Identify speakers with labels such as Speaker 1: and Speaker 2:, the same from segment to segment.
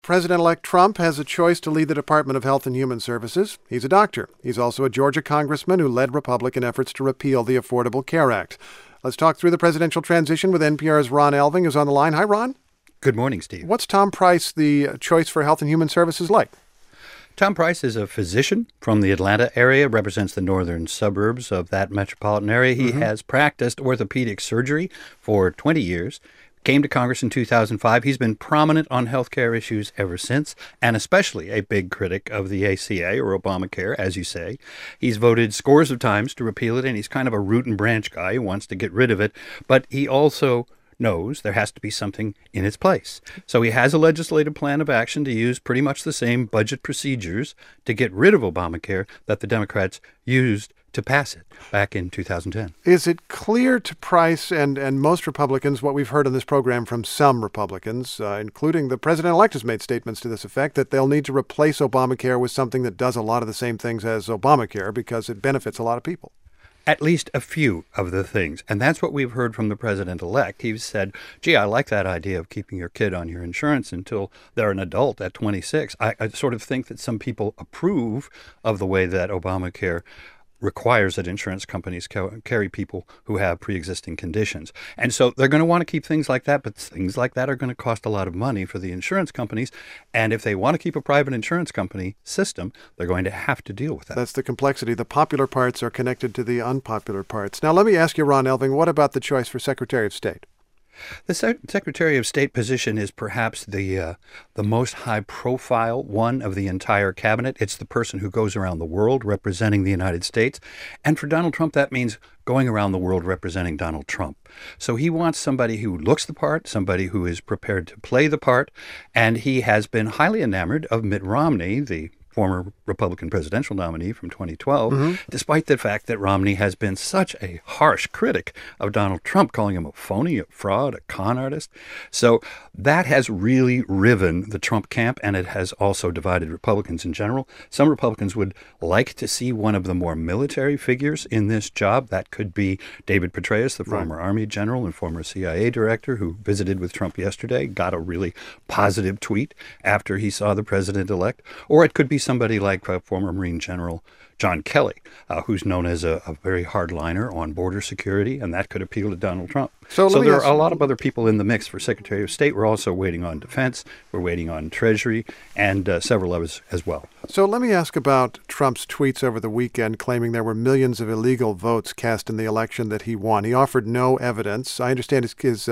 Speaker 1: President-elect Trump has a choice to lead the Department of Health and Human Services. He's a doctor. He's also a Georgia congressman who led Republican efforts to repeal the Affordable Care Act. Let's talk through the presidential transition with NPR's Ron Elving, who's on the line. Hi, Ron.
Speaker 2: Good morning, Steve.
Speaker 1: What's Tom Price, the choice for Health and Human Services, like?
Speaker 2: Tom Price is a physician from the Atlanta area, represents the northern suburbs of that metropolitan area. He has practiced orthopedic surgery for 20 years. Came to Congress in 2005. He's been prominent on health care issues ever since, and especially a big critic of the ACA, or Obamacare, as you say. He's voted scores of times to repeal it, and he's kind of a root and branch guy who wants to get rid of it. But he also knows there has to be something in its place. So he has a legislative plan of action to use pretty much the same budget procedures to get rid of Obamacare that the Democrats used to pass it back in 2010.
Speaker 1: Is it clear to Price and most Republicans, what we've heard on this program from some Republicans, including the president-elect has made statements to this effect, that they'll need to replace Obamacare with something that does a lot of the same things as Obamacare because it benefits a lot of people?
Speaker 2: At least a few of the things. And that's what we've heard from the president-elect. He's said, gee, I like that idea of keeping your kid on your insurance until they're an adult at 26. I sort of think that some people approve of the way that Obamacare requires that insurance companies carry people who have pre-existing conditions. And so they're going to want to keep things like that, but things like that are going to cost a lot of money for the insurance companies. And if they want to keep a private insurance company system, they're going to have to deal with that.
Speaker 1: That's the complexity. The popular parts are connected to the unpopular parts. Now, let me ask you, Ron Elving, what about the choice for Secretary of State?
Speaker 2: The Secretary of State position is perhaps the most high-profile one of the entire cabinet. It's the person who goes around the world representing the United States. And for Donald Trump, that means going around the world representing Donald Trump. So he wants somebody who looks the part, somebody who is prepared to play the part. And he has been highly enamored of Mitt Romney, the former Republican presidential nominee from 2012, despite the fact that Romney has been such a harsh critic of Donald Trump, calling him a phony, a fraud, a con artist. So that has really riven the Trump camp, and it has also divided Republicans in general. Some Republicans would like to see one of the more military figures in this job. That could be David Petraeus, the former Army general and former CIA director who visited with Trump yesterday, got a really positive tweet after he saw the president-elect. Or it could be somebody like former Marine General John Kelly, who's known as a very hardliner on border security, and that could appeal to Donald Trump. So there are a lot of other people in the mix for Secretary of State. We're also waiting on Defense. We're waiting on Treasury and several others as well.
Speaker 1: So let me ask about Trump's tweets over the weekend claiming there were millions of illegal votes cast in the election that he won. He offered no evidence. I understand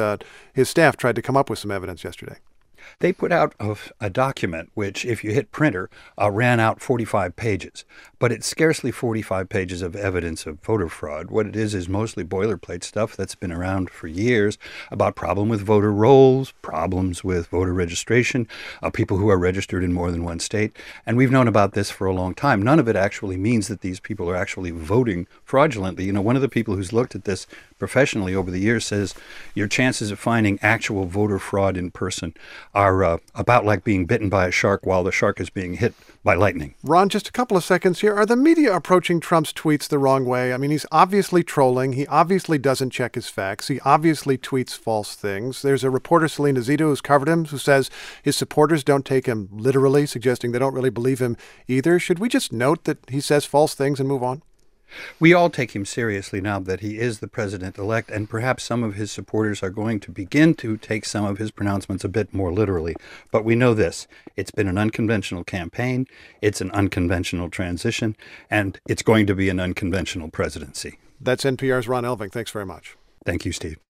Speaker 1: his staff tried to come up with some evidence yesterday.
Speaker 2: They put out a document which, if you hit printer, ran out 45 pages. But it's scarcely 45 pages of evidence of voter fraud. What it is mostly boilerplate stuff that's been around for years about problem with voter rolls, problems with voter registration, people who are registered in more than one state. And we've known about this for a long time. None of it actually means that these people are actually voting fraudulently. You know, one of the people who's looked at this professionally over the years says your chances of finding actual voter fraud in person are about like being bitten by a shark while the shark is being hit by lightning.
Speaker 1: Ron, just a couple of seconds here. Are the media approaching Trump's tweets the wrong way? I mean, he's obviously trolling. He obviously doesn't check his facts. He obviously tweets false things. There's a reporter, Selena Zito, who's covered him, who says his supporters don't take him literally, suggesting they don't really believe him either. Should we just note that he says false things and move on?
Speaker 2: We all take him seriously now that he is the president-elect, and perhaps some of his supporters are going to begin to take some of his pronouncements a bit more literally. But we know this. It's been an unconventional campaign, it's an unconventional transition, and it's going to be an unconventional presidency.
Speaker 1: That's NPR's Ron Elving. Thanks very much.
Speaker 2: Thank you, Steve.